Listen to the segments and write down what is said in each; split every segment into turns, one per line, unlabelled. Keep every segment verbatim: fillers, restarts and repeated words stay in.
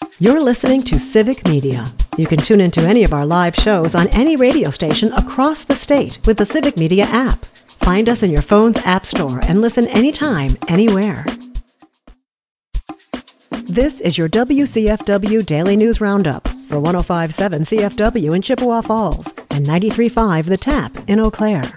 You're listening to Civic Media. You can tune into any of our live shows on any radio station across the state with the Civic Media app. Find us in your phone's app store and listen anytime, anywhere. This is your W C F W Daily News Roundup for one oh five point seven C F W in Chippewa Falls and ninety-three point five The Tap in Eau Claire.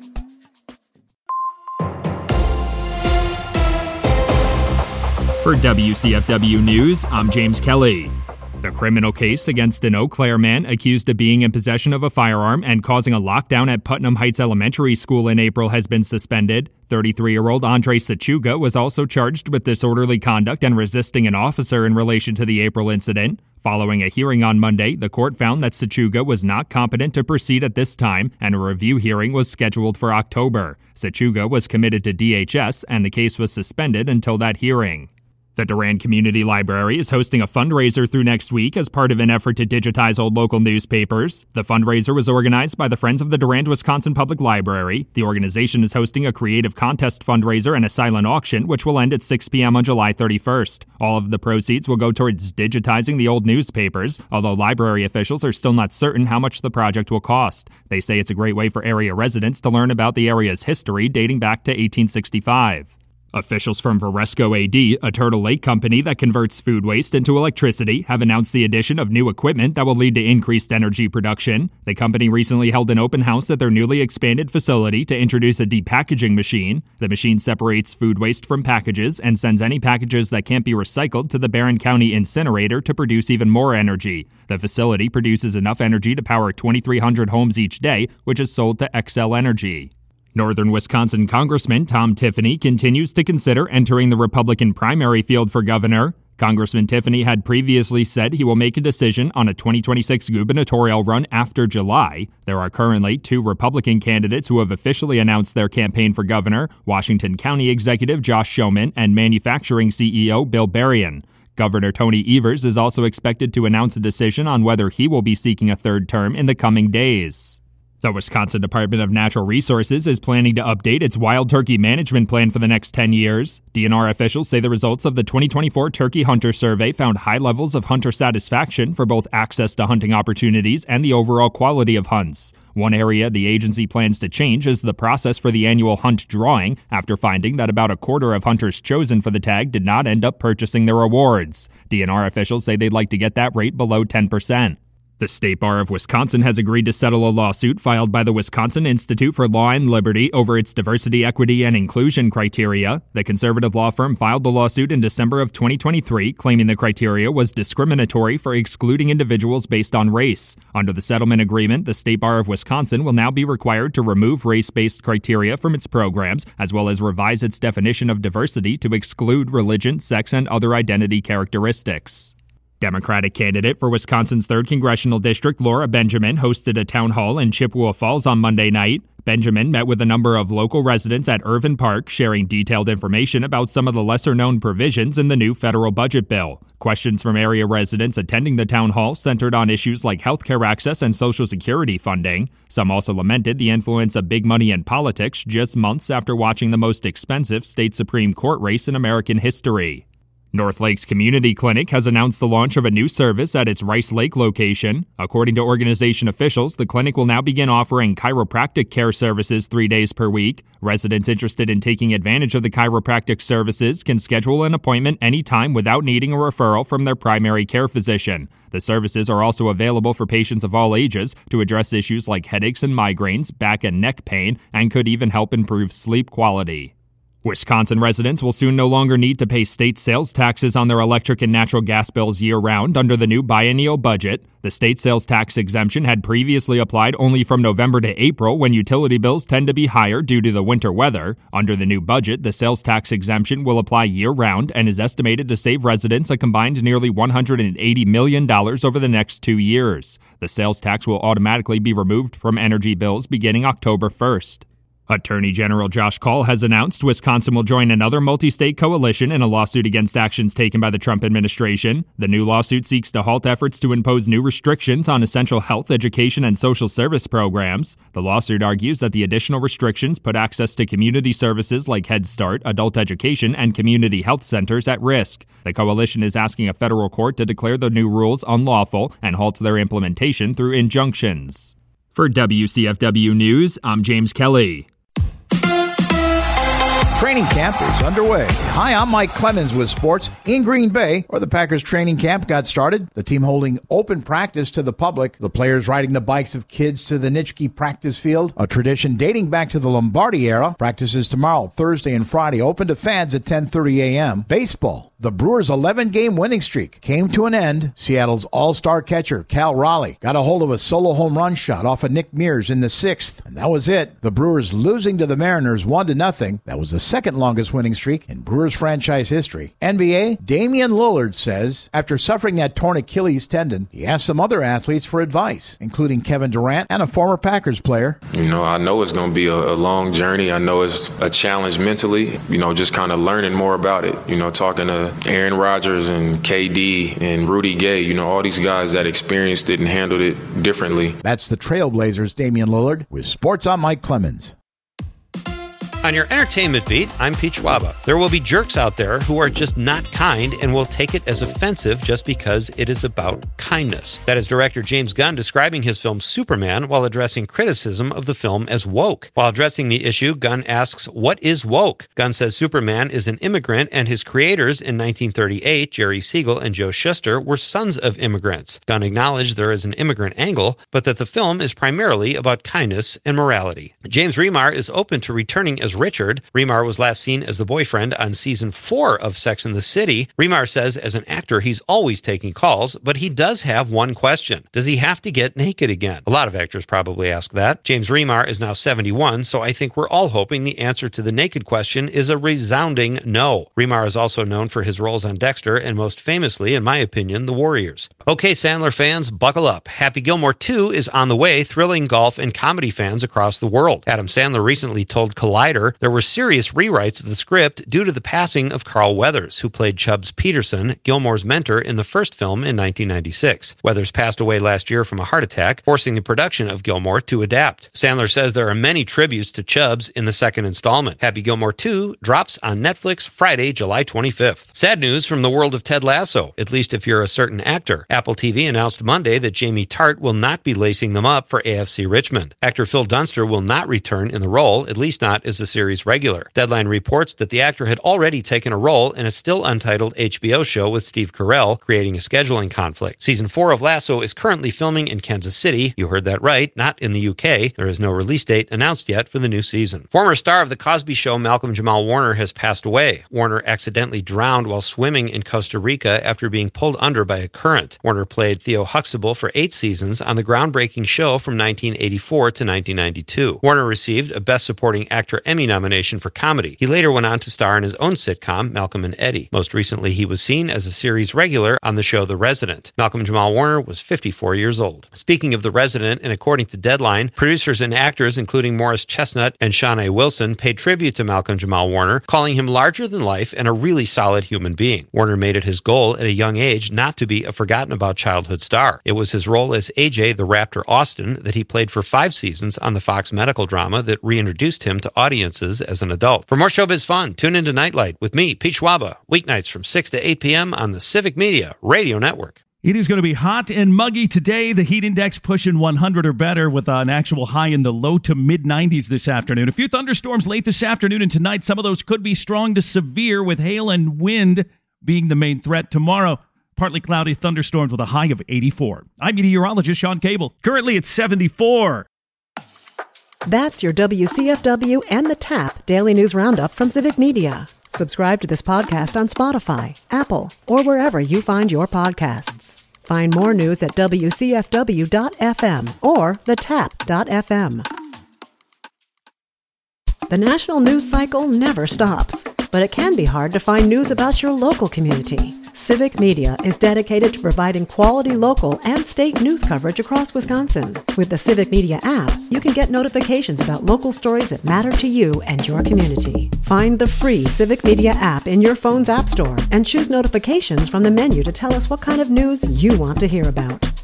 For W C F W News, I'm James Kelly. The criminal case against an Eau Claire man accused of being in possession of a firearm and causing a lockdown at Putnam Heights Elementary School in April has been suspended. thirty-three-year-old Andre Sachuga was also charged with disorderly conduct and resisting an officer in relation to the April incident. Following a hearing on Monday, the court found that Sachuga was not competent to proceed at this time, and a review hearing was scheduled for October. Sachuga was committed to D H S, and the case was suspended until that hearing. The Durand Community Library is hosting a fundraiser through next week as part of an effort to digitize old local newspapers. The fundraiser was organized by the Friends of the Durand, Wisconsin Public Library. The organization is hosting a creative contest fundraiser and a silent auction, which will end at six p.m. on July thirty-first. All of the proceeds will go towards digitizing the old newspapers, although library officials are still not certain how much the project will cost. They say it's a great way for area residents to learn about the area's history dating back to eighteen sixty-five. Officials from Varesco A D, a Turtle Lake company that converts food waste into electricity, have announced the addition of new equipment that will lead to increased energy production. The company recently held an open house at their newly expanded facility to introduce a depackaging machine. The machine separates food waste from packages and sends any packages that can't be recycled to the Barron County incinerator to produce even more energy. The facility produces enough energy to power twenty-three hundred homes each day, which is sold to Xcel Energy. Northern Wisconsin Congressman Tom Tiffany continues to consider entering the Republican primary field for governor. Congressman Tiffany had previously said he will make a decision on a twenty twenty-six gubernatorial run after July. There are currently two Republican candidates who have officially announced their campaign for governor: Washington County Executive Josh Schoeman and manufacturing C E O Bill Berrien. Governor Tony Evers is also expected to announce a decision on whether he will be seeking a third term in the coming days. The Wisconsin Department of Natural Resources is planning to update its wild turkey management plan for the next ten years. D N R officials say the results of the twenty twenty-four Turkey Hunter Survey found high levels of hunter satisfaction for both access to hunting opportunities and the overall quality of hunts. One area the agency plans to change is the process for the annual hunt drawing, after finding that about a quarter of hunters chosen for the tag did not end up purchasing their awards. D N R officials say they'd like to get that rate below ten percent. The State Bar of Wisconsin has agreed to settle a lawsuit filed by the Wisconsin Institute for Law and Liberty over its diversity, equity, and inclusion criteria. The conservative law firm filed the lawsuit in December of twenty twenty-three, claiming the criteria was discriminatory for excluding individuals based on race. Under the settlement agreement, the State Bar of Wisconsin will now be required to remove race-based criteria from its programs, as well as revise its definition of diversity to exclude religion, sex, and other identity characteristics. Democratic candidate for Wisconsin's third Congressional District, Laura Benjamin, hosted a town hall in Chippewa Falls on Monday night. Benjamin met with a number of local residents at Irvin Park, sharing detailed information about some of the lesser-known provisions in the new federal budget bill. Questions from area residents attending the town hall centered on issues like healthcare access and Social Security funding. Some also lamented the influence of big money in politics just months after watching the most expensive state Supreme Court race in American history. North Lakes Community Clinic has announced the launch of a new service at its Rice Lake location. According to organization officials, the clinic will now begin offering chiropractic care services three days per week. Residents interested in taking advantage of the chiropractic services can schedule an appointment anytime without needing a referral from their primary care physician. The services are also available for patients of all ages to address issues like headaches and migraines, back and neck pain, and could even help improve sleep quality. Wisconsin residents will soon no longer need to pay state sales taxes on their electric and natural gas bills year-round under the new biennial budget. The state sales tax exemption had previously applied only from November to April, when utility bills tend to be higher due to the winter weather. Under the new budget, the sales tax exemption will apply year-round and is estimated to save residents a combined nearly one hundred eighty million dollars over the next two years. The sales tax will automatically be removed from energy bills beginning October first. Attorney General Josh Kaul has announced Wisconsin will join another multi-state coalition in a lawsuit against actions taken by the Trump administration. The new lawsuit seeks to halt efforts to impose new restrictions on essential health, education, and social service programs. The lawsuit argues that the additional restrictions put access to community services like Head Start, adult education, and community health centers at risk. The coalition is asking a federal court to declare the new rules unlawful and halt their implementation through injunctions. For W C F W News, I'm James Kelly.
Training camp is underway. Hi, I'm Mike Clemens with sports. In Green Bay, where the Packers training camp got started, the team holding open practice to the public, the players riding the bikes of kids to the Nitschke practice field, a tradition dating back to the Lombardi era. Practices tomorrow, Thursday and Friday, open to fans at ten thirty a.m. Baseball. The Brewers' eleven-game winning streak came to an end. Seattle's all-star catcher, Cal Raleigh, got a hold of a solo home run shot off of Nick Mears in the sixth, and that was it. The Brewers losing to the Mariners one to nothing. That was the second longest winning streak in Brewers franchise history. N B A, Damian Lillard says after suffering that torn Achilles tendon, he asked some other athletes for advice, including Kevin Durant and a former Packers player.
You know, I know it's going to be a, a long journey. I know it's a challenge mentally, you know, just kind of learning more about it. You know, talking to Aaron Rodgers and K D and Rudy Gay, you know, all these guys that experienced it and handled it differently.
That's the Trailblazers' Damian Lillard. With Sports, I'm Mike Clemens.
On your entertainment beat, I'm Pete Schwaba. There will be jerks out there who are just not kind and will take it as offensive just because it is about kindness. That is director James Gunn describing his film Superman while addressing criticism of the film as woke. While addressing the issue, Gunn asks, what is woke? Gunn says Superman is an immigrant and his creators in nineteen thirty-eight, Jerry Siegel and Joe Shuster, were sons of immigrants. Gunn acknowledged there is an immigrant angle, but that the film is primarily about kindness and morality. James Remar is open to returning as Richard. Remar was last seen as the boyfriend on season four of Sex and the City. Remar says as an actor he's always taking calls, but he does have one question. Does he have to get naked again? A lot of actors probably ask that. James Remar is now seventy-one, so I think we're all hoping the answer to the naked question is a resounding no. Remar is also known for his roles on Dexter and most famously, in my opinion, The Warriors. Okay, Sandler fans, buckle up. Happy Gilmore two is on the way, thrilling golf and comedy fans across the world. Adam Sandler recently told Collider there were serious rewrites of the script due to the passing of Carl Weathers, who played Chubbs Peterson, Gilmore's mentor in the first film in nineteen ninety-six. Weathers passed away last year from a heart attack, forcing the production of Gilmore to adapt. Sandler says there are many tributes to Chubbs in the second installment. Happy Gilmore two drops on Netflix Friday, July twenty-fifth. Sad news from the world of Ted Lasso, at least if you're a certain actor. Apple T V announced Monday that Jamie Tart will not be lacing them up for A F C Richmond. Actor Phil Dunster will not return in the role, at least not as the series regular. Deadline reports that the actor had already taken a role in a still untitled H B O show with Steve Carell, creating a scheduling conflict. Season four of Lasso is currently filming in Kansas City. You heard that right, not in the U K. There is no release date announced yet for the new season. Former star of The Cosby Show, Malcolm Jamal Warner, has passed away. Warner accidentally drowned while swimming in Costa Rica after being pulled under by a current. Warner played Theo Huxtable for eight seasons on the groundbreaking show from nineteen eighty-four to nineteen ninety-two. Warner received a Best Supporting Actor Emmy nomination for comedy. He later went on to star in his own sitcom, Malcolm and Eddie. Most recently, he was seen as a series regular on the show The Resident. Malcolm Jamal Warner was fifty-four years old. Speaking of The Resident, and according to Deadline, producers and actors, including Morris Chestnut and Shawnee Wilson, paid tribute to Malcolm Jamal Warner, calling him larger than life and a really solid human being. Warner made it his goal at a young age not to be a forgotten-about childhood star. It was his role as A J the Raptor Austin that he played for five seasons on the Fox medical drama that reintroduced him to audiences as an adult. For more showbiz fun, tune into Nightlight with me, Pete Schwaba, weeknights from six to eight p.m. on the Civic Media Radio Network.
It is going to be hot and muggy today. The heat index pushing one hundred or better with an actual high in the low to mid nineties this afternoon. A few thunderstorms late this afternoon and tonight. Some of those could be strong to severe with hail and wind being the main threat. Tomorrow, partly cloudy thunderstorms with a high of eighty-four. I'm meteorologist Sean Cable. Currently it's seventy-four.
That's your W C F W and the TAP Daily News Roundup from Civic Media. Subscribe to this podcast on Spotify, Apple, or wherever you find your podcasts. Find more news at W C F W dot F M or the tap dot F M. The national news cycle never stops, but it can be hard to find news about your local community. Civic Media is dedicated to providing quality local and state news coverage across Wisconsin. With the Civic Media app, you can get notifications about local stories that matter to you and your community. Find the free Civic Media app in your phone's app store and choose notifications from the menu to tell us what kind of news you want to hear about.